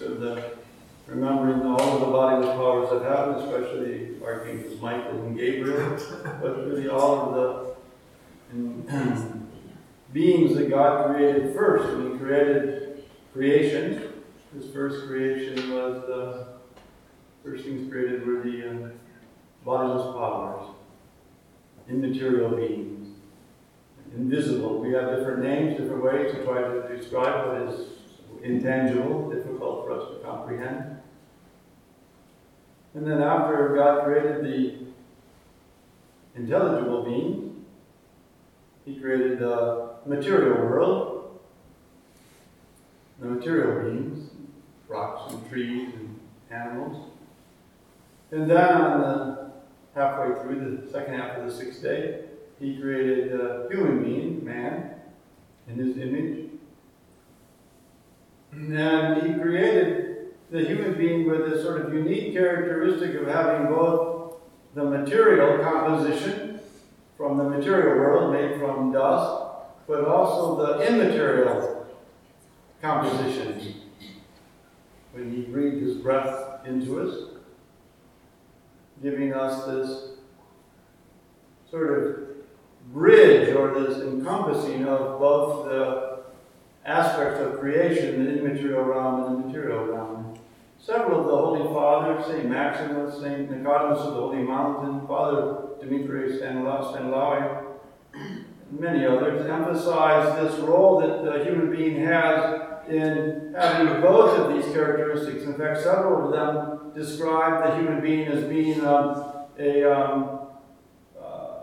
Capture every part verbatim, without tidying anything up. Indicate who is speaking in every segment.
Speaker 1: of the remembering all of the bodiless powers that happen, especially Archangels Michael and Gabriel, but really all of the um, beings that God created first. When He created creation, His first creation was the first things created were the uh, bodiless powers, immaterial beings, invisible. We have different names, different ways to try to describe what is intangible, difficult for us to comprehend. And then after God created the intelligible beings, He created the material world, the material beings, rocks and trees and animals. And then on the halfway through the second half of the sixth day, He created a human being, man, in His image. And He created the human being with this sort of unique characteristic of having both the material composition from the material world made from dust, but also the immaterial composition. When He breathed His breath into us, giving us this sort of bridge or this encompassing of both the aspects of creation, the immaterial realm and the material realm. Several of the Holy Fathers, Saint Maximus, Saint Nicodemus of the Holy Mountain, Father Dimitri Stanislawi, and many others, emphasize this role that the human being has in having both of these characteristics. In fact, several of them describe the human being as being um, a um, uh,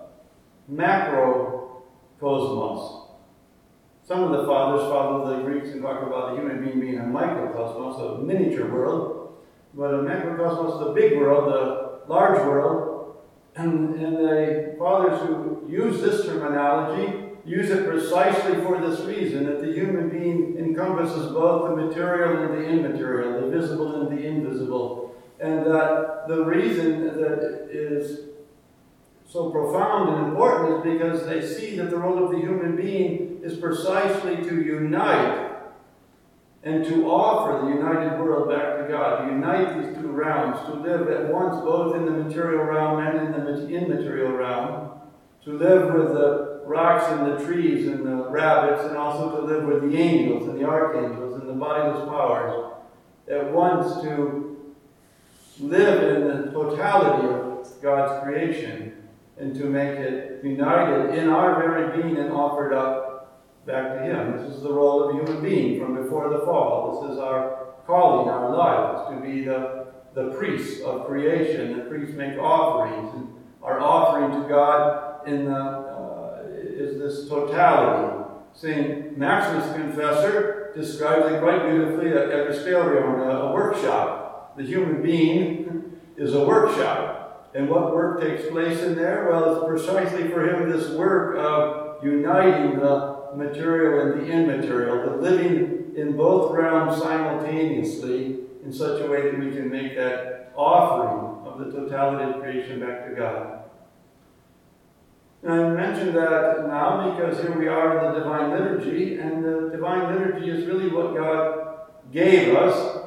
Speaker 1: macrocosmos. Some of the fathers follow the Greeks and talk about the human being being a microcosmos, a miniature world, but a macrocosmos, the big world, the large world. And, and the fathers who use this terminology use it precisely for this reason, that the human being encompasses both the material and the immaterial, the visible and the invisible. And that the reason that is so profound and important is because they see that the role of the human being is precisely to unite and to offer the united world back to God, to unite these two realms, to live at once both in the material realm and in the immaterial realm, to live with the rocks and the trees and the rabbits, and also to live with the angels and the archangels and the bodiless powers, at once to live in the totality of God's creation and to make it united in our very being and offered up back to Him. This is the role of a human being from before the fall. This is our calling, our life, is to be the, the priests of creation. The priests make offerings, and our offering to God in the, uh, is this totality. Saint Maximus Confessor describes it quite beautifully at Evangelion, a, a workshop. The human being is a workshop. And what work takes place in there? Well, it's precisely for him this work of uniting the material and the immaterial, the living in both realms simultaneously in such a way that we can make that offering of the totality of creation back to God. And I mention that now because here we are in the Divine Liturgy, and the Divine Liturgy is really what God gave us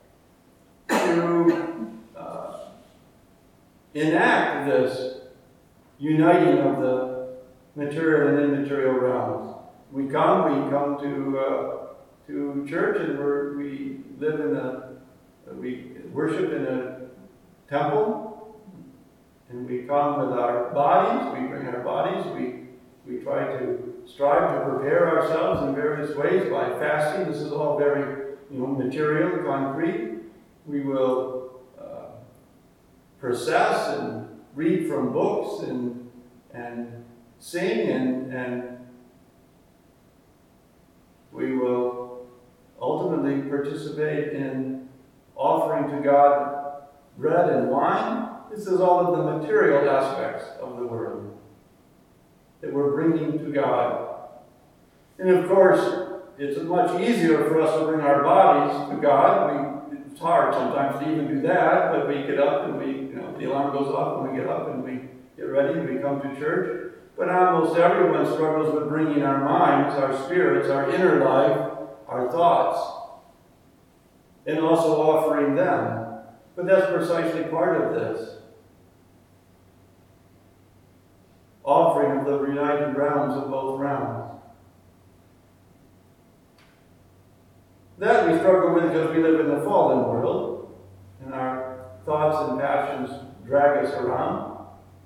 Speaker 1: to uh, enact this uniting of the material and immaterial realms. We come, we come to uh, to church, and we're, we live in a, we worship in a temple, and we come with our bodies, we bring our bodies, we, we try to strive to prepare ourselves in various ways by fasting. This is all very, you know, material, concrete. We will uh, process and read from books and and sing, and, and we will ultimately participate in offering to God bread and wine. This is all of the material aspects of the world that we're bringing to God. And of course, it's much easier for us to bring our bodies to God. We, it's hard sometimes to even do that, but we get up and we, you know, the alarm goes off and we get up and we get ready and we come to church. But almost everyone struggles with bringing our minds, our spirits, our inner life, our thoughts and also offering them. But that's precisely part of this. Offering of the united realms of both realms. That we struggle with because we live in a fallen world, and our thoughts and passions drag us around.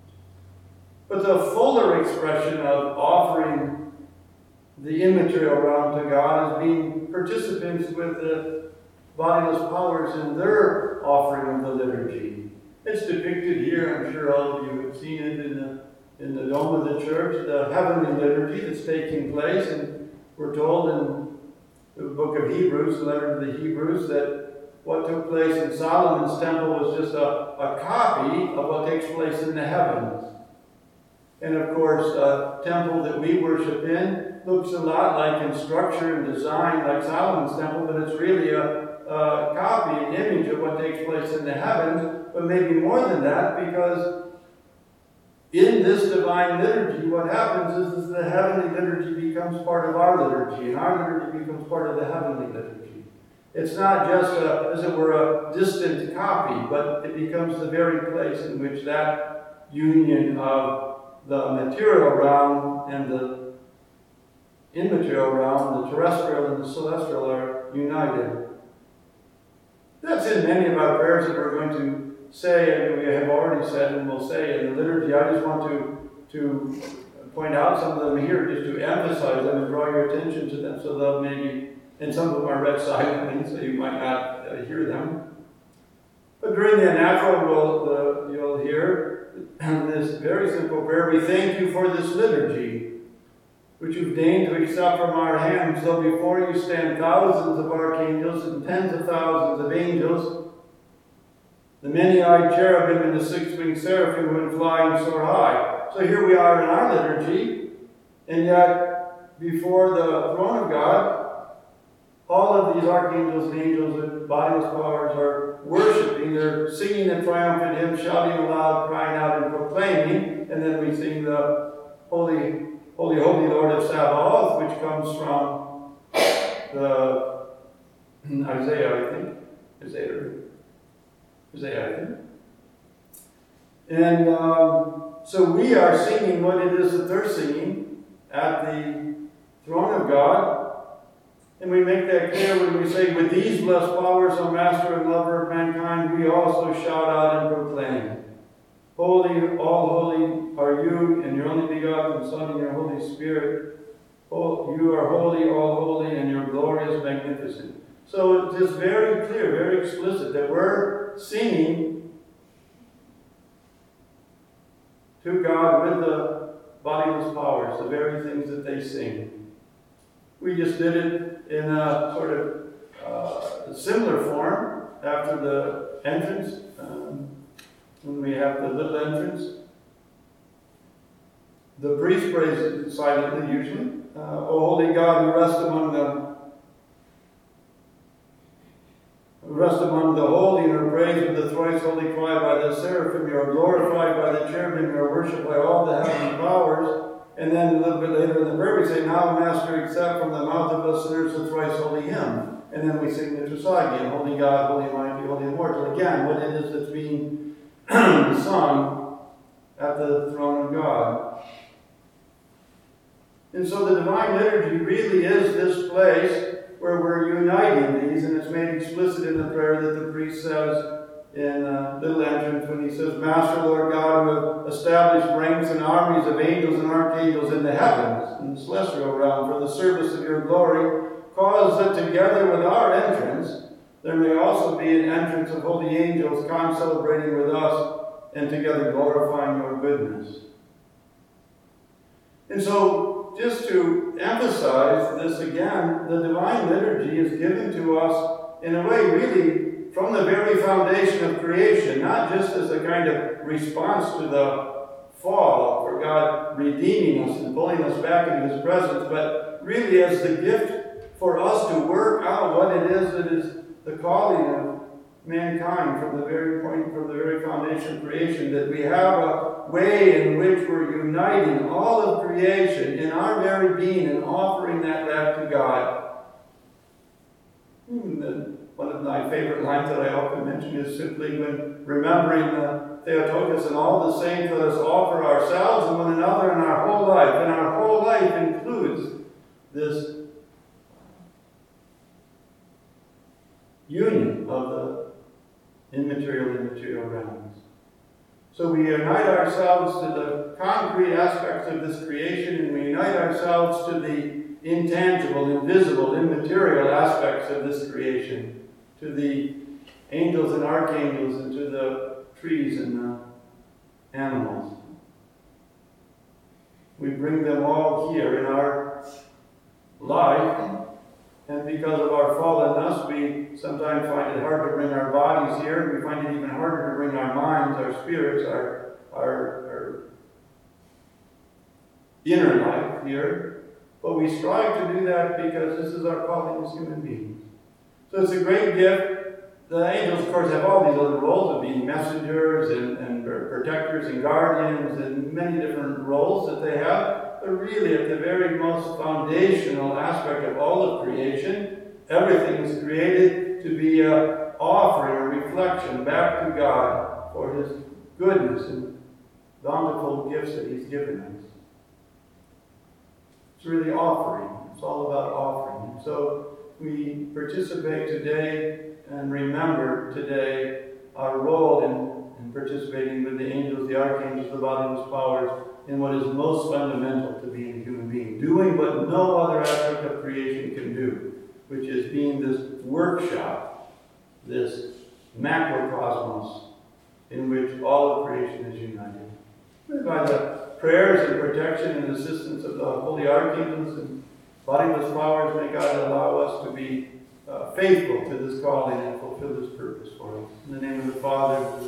Speaker 1: But the fuller expression of offering the immaterial realm to God is being participants with the bodiless powers in their offering of the liturgy. It's depicted here, I'm sure all of you have seen it in the, in the dome of the church, the heavenly liturgy that's taking place, and we're told in the book of Hebrews, the letter to the Hebrews, that what took place in Solomon's temple was just a, a copy of what takes place in the heavens. And of course, a temple that we worship in looks a lot like in structure and design like Solomon's temple, but it's really a, a copy, an image of what takes place in the heavens, but maybe more than that, because in this divine liturgy, what happens is, is the heavenly liturgy becomes part of our liturgy, and our liturgy becomes part of the heavenly liturgy. It's not just, a, as it were, a distant copy, but it becomes the very place in which that union of the material realm and the immaterial realm, the terrestrial and the celestial, are united. That's in many of our prayers that we're going to say, and we have already said and will say in the liturgy. I just want to, to point out some of them here, just to emphasize them and draw your attention to them, so they'll maybe, and some of them are read silently, so you might not uh, hear them. But during the natural, we'll, uh, you'll hear this very simple prayer: we thank you for this liturgy, which you've deigned to accept from our hands, though before you stand thousands of archangels and tens of thousands of angels, the many-eyed cherubim and the six-winged seraphim who went flying so high. So here we are in our liturgy, and yet before the throne of God, all of these archangels and angels and bodiless powers are worshiping. They're singing a triumphant hymn, shouting aloud, crying out, and proclaiming. And then we sing the Holy, Holy, Holy Lord of Sabaoth, which comes from the Isaiah, I think. Isaiah. Isaiah, I think. And um, so we are singing what it is that they're singing at the throne of God. And we make that clear when we say, with these blessed powers, O Master and Lover of mankind, we also shout out and proclaim, holy, all holy are you, and your only begotten Son and your Holy Spirit. Oh, you are holy, all holy, and your glory is magnificent. So it is very clear, very explicit, that we're singing to God with the bodiless powers, the very things that they sing. We just did it in a sort of uh, similar form after the entrance, um, when we have the little entrance. The priest prays silently usually. Uh, O holy God, who rest among the who rest among the holy, and are praised with the thrice holy cry by the seraphim, you are glorified by the cherubim, you are worshipped by all the heavenly powers. And then a little bit later in the prayer we say, now Master, accept from the mouth of us sinners the thrice holy hymn. And then we sing the Trisagion, Holy God, Holy Mighty, Holy Immortal. Again, what it is that's being sung at the throne of God. And so the Divine Liturgy really is this place where we're uniting these, and it's made explicit in the prayer that the priest says in uh, little entrance when he says, Master, Lord God, who have established ranks and armies of angels and archangels in the heavens, in the celestial realm, for the service of your glory, cause that together with our entrance, there may also be an entrance of holy angels concelebrating with us and together glorifying your goodness. And so, just to emphasize this again, the Divine Liturgy is given to us in a way really from the very foundation of creation, not just as a kind of response to the fall, for God redeeming us and pulling us back into His presence, but really as the gift for us to work out what it is that is the calling of mankind from the very point, from the very foundation of creation, that we have a way in which we're uniting all of creation in our very being and offering that back to God. Hmm, the one of my favorite lines that I often mention is simply when remembering the Theotokos, and all the saints, let us offer ourselves and one another in our whole life. And our whole life includes this union of the immaterial and material realms. So we unite ourselves to the concrete aspects of this creation, and we unite ourselves to the intangible, invisible, immaterial aspects of this creation, to the angels and archangels, and to the trees and the animals. We bring them all here in our life, and because of our fallenness, we sometimes find it hard to bring our bodies here. We find it even harder to bring our minds, our spirits, our, our, our inner life here. But we strive to do that because this is our calling as human beings. So it's a great gift. The angels, of course, have all these other roles of being messengers and, and protectors and guardians and many different roles that they have. But really, at the very most foundational aspect of all of creation, everything is created to be an offering, a reflection back to God for His goodness and bountiful gifts that He's given us. It's really offering. It's all about offering. So we participate today and remember today our role in, in participating with the angels, the archangels, the bodiless powers, in what is most fundamental to being a human being. Doing what no other aspect of creation can do, which is being this workshop, this macrocosmos, in which all of creation is united. By the prayers and protection and assistance of the holy archangels and bodiless powers, may God allow us to be uh, faithful to this calling and fulfill this purpose for us. In the name of the Father,